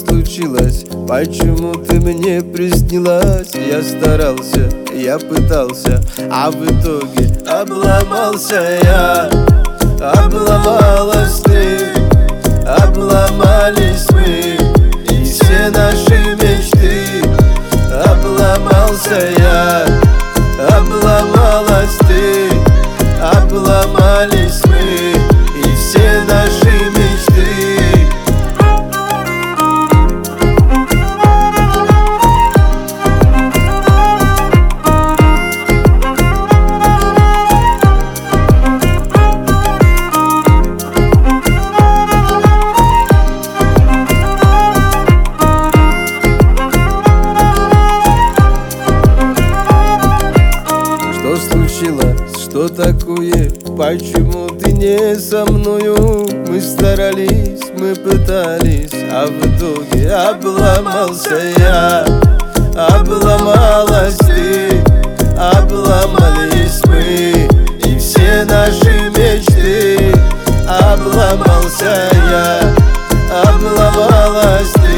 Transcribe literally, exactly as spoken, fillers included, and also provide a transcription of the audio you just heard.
случилось? Почему ты мне приснилась? Я старался, я пытался, а в итоге обломался я. Обломалась ты, обломались мы, и все наши мечты. Обломался я, обломалась ты, обломались мы, и все наши мечты. Что случилось? Что такое? Почему ты не со мною? Мы старались, мы пытались, а в итоге обломался я. Обломалась ты, обломались мы, и все наши мечты. Обломался я, обломалась ты,